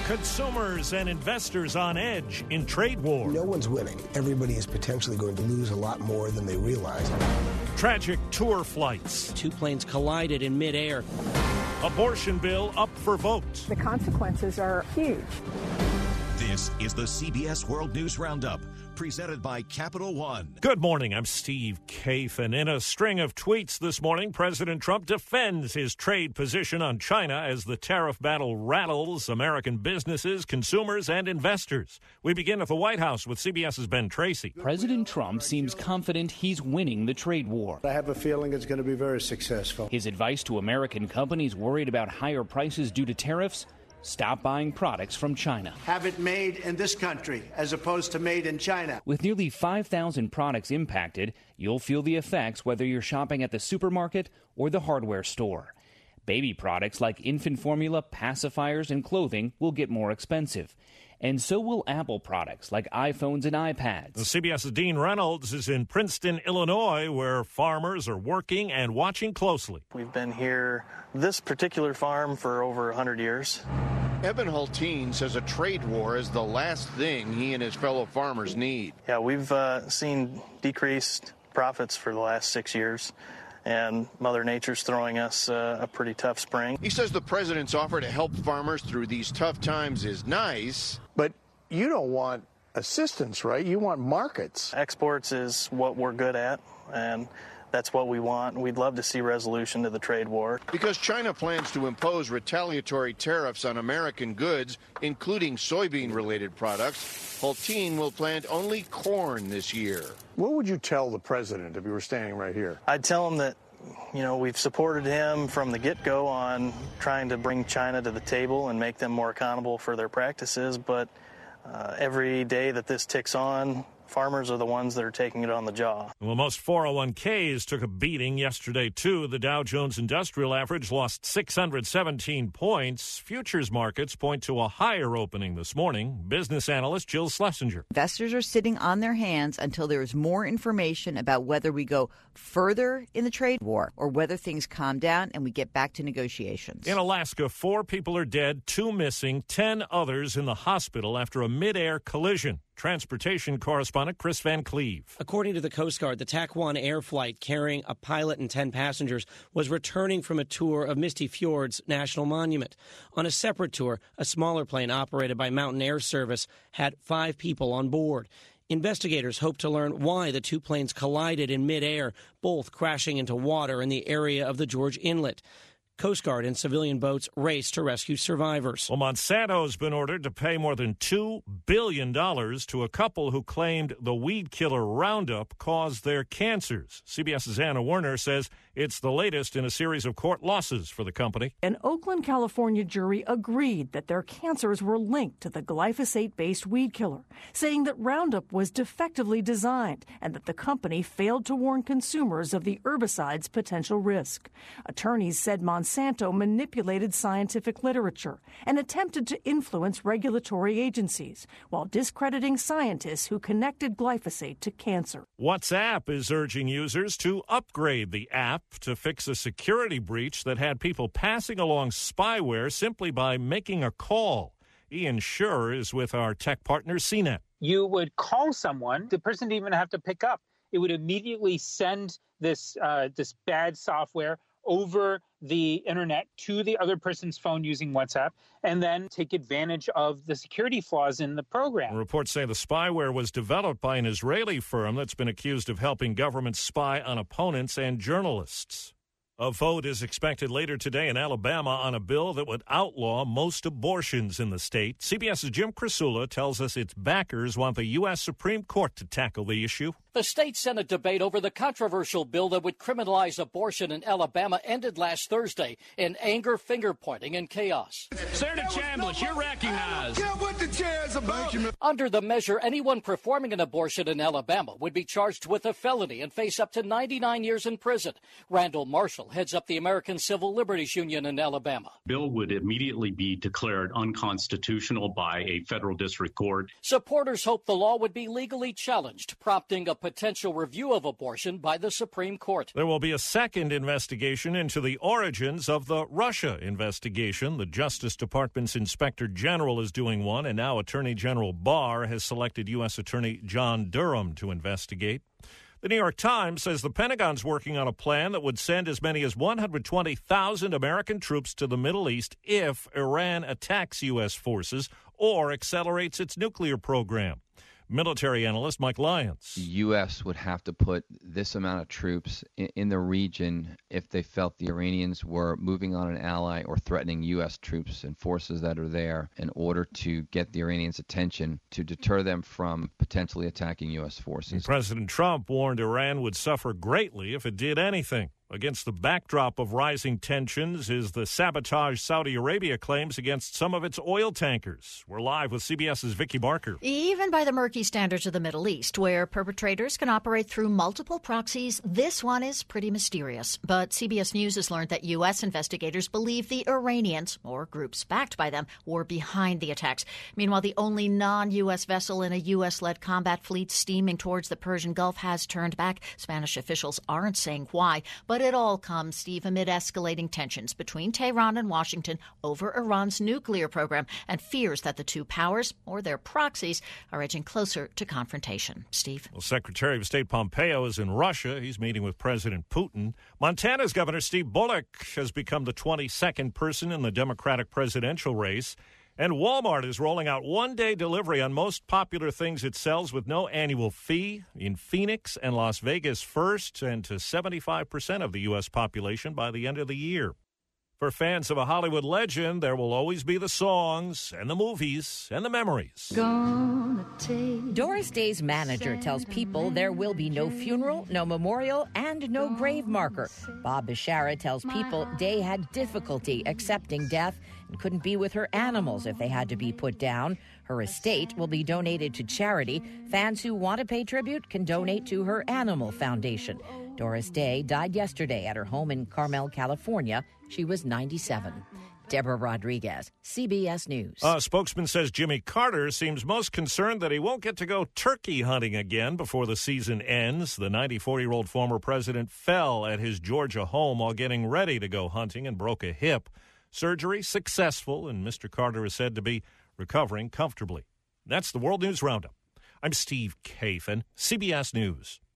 Consumers and investors on edge in trade war. No one's winning. Everybody is potentially going to lose a lot more than they realize. Tragic tour flights. 2 planes collided in midair. Abortion bill up for vote. The consequences are huge. This is the CBS World News Roundup, presented by Capital One. Good morning, I'm Steve Kaif, and in a string of tweets this morning, President Trump defends his trade position on China as the tariff battle rattles American businesses, consumers, and investors. We begin at the White House with CBS's Ben Tracy. President Trump seems confident he's winning the trade war. I have a feeling it's going to be very successful. His advice to American companies worried about higher prices due to tariffs: stop buying products from China. Have it made in this country as opposed to made in China. With nearly 5,000 products impacted, you'll feel the effects whether you're shopping at the supermarket or the hardware store. Baby products like infant formula, pacifiers, and clothing will get more expensive. And so will Apple products like iPhones and iPads. CBS's Dean Reynolds is in Princeton, Illinois, where farmers are working and watching closely. We've been here, this particular farm, for over 100 years. Evan Hulteen says a trade war is the last thing he and his fellow farmers need. Yeah, we've seen decreased profits for the last 6 years, and Mother Nature's throwing us a pretty tough spring. He says the president's offer to help farmers through these tough times is nice. But you don't want assistance, right? You want markets. Exports is what we're good at, and that's what we want. We'd love to see resolution to the trade war. Because China plans to impose retaliatory tariffs on American goods, including soybean-related products, Hulteen will plant only corn this year. What would you tell the president if you were standing right here? I'd tell him that, we've supported him from the get-go on trying to bring China to the table and make them more accountable for their practices, but every day that this ticks on, farmers are the ones that are taking it on the jaw. Well, most 401ks took a beating yesterday, too. The Dow Jones Industrial Average lost 617 points. Futures markets point to a higher opening this morning. Business analyst Jill Schlesinger. Investors are sitting on their hands until there is more information about whether we go further in the trade war or whether things calm down and we get back to negotiations. In Alaska, 4 people are dead, 2 missing, 10 others in the hospital after a mid-air collision. Transportation correspondent Chris Van Cleve. According to the Coast Guard, the TAC 1 air flight carrying a pilot and 10 passengers was returning from a tour of Misty Fjords National Monument. On a separate tour, a smaller plane operated by Mountain Air Service had 5 people on board. Investigators hope to learn why the 2 planes collided in midair, both crashing into water in the area of the George Inlet. Coast Guard and civilian boats race to rescue survivors. Well, Monsanto's been ordered to pay more than $2 billion to a couple who claimed the weed killer Roundup caused their cancers. CBS's Anna Werner says it's the latest in a series of court losses for the company. An Oakland, California jury agreed that their cancers were linked to the glyphosate-based weed killer, saying that Roundup was defectively designed and that the company failed to warn consumers of the herbicide's potential risk. Attorneys said Monsanto manipulated scientific literature and attempted to influence regulatory agencies while discrediting scientists who connected glyphosate to cancer. WhatsApp is urging users to upgrade the app to fix a security breach that had people passing along spyware simply by making a call. Ian Schur is with our tech partner CNET. You would call someone, the person didn't even have to pick up. It would immediately send this bad software over the internet to the other person's phone using WhatsApp and then take advantage of the security flaws in the program. Reports say the spyware was developed by an Israeli firm that's been accused of helping governments spy on opponents and journalists. A vote is expected later today in Alabama on a bill that would outlaw most abortions in the state. CBS's Jim Krasula tells us its backers want the U.S. Supreme Court to tackle the issue. The state Senate debate over the controversial bill that would criminalize abortion in Alabama ended last Thursday in anger, finger-pointing, and chaos. Senator Chambliss, you're recognized. Get what the chair's about. Under the measure, anyone performing an abortion in Alabama would be charged with a felony and face up to 99 years in prison. Randall Marshall heads up the American Civil Liberties Union in Alabama. Bill would immediately be declared unconstitutional by a federal district court. Supporters hope the law would be legally challenged, prompting a potential review of abortion by the Supreme Court. There will be a second investigation into the origins of the Russia investigation. The Justice Department's Inspector General is doing one, and now Attorney General Barr has selected U.S. Attorney John Durham to investigate. The New York Times says the Pentagon's working on a plan that would send as many as 120,000 American troops to the Middle East if Iran attacks U.S. forces or accelerates its nuclear program. Military analyst Mike Lyons. The U.S. would have to put this amount of troops in the region if they felt the Iranians were moving on an ally or threatening U.S. troops and forces that are there in order to get the Iranians' attention to deter them from potentially attacking U.S. forces. President Trump warned Iran would suffer greatly if it did anything. Against the backdrop of rising tensions is the sabotage Saudi Arabia claims against some of its oil tankers. We're live with CBS's Vicki Barker. Even by the murky standards of the Middle East, where perpetrators can operate through multiple proxies, this one is pretty mysterious. But CBS News has learned that U.S. investigators believe the Iranians, or groups backed by them, were behind the attacks. Meanwhile, the only non-U.S. vessel in a U.S.-led combat fleet steaming towards the Persian Gulf has turned back. Spanish officials aren't saying why, but it all comes, Steve, amid escalating tensions between Tehran and Washington over Iran's nuclear program and fears that the two powers, or their proxies, are edging closer to confrontation. Steve? Well, Secretary of State Pompeo is in Russia. He's meeting with President Putin. Montana's Governor Steve Bullock has become the 22nd person in the Democratic presidential race. And Walmart is rolling out one-day delivery on most popular things it sells with no annual fee in Phoenix and Las Vegas first, and to 75% of the U.S. population by the end of the year. For fans of a Hollywood legend, there will always be the songs and the movies and the memories. Doris Day's manager tells people there will be no funeral, no memorial, and no grave marker. Bob Bishara tells people Day had difficulty accepting death and couldn't be with her animals if they had to be put down. Her estate will be donated to charity. Fans who want to pay tribute can donate to her animal foundation. Doris Day died yesterday at her home in Carmel, California. She was 97. Deborah Rodriguez, CBS News. A spokesman says Jimmy Carter seems most concerned that he won't get to go turkey hunting again before the season ends. The 94-year-old former president fell at his Georgia home while getting ready to go hunting and broke a hip. Surgery successful, and Mr. Carter is said to be recovering comfortably. That's the World News Roundup. I'm Steve Kathan, CBS News.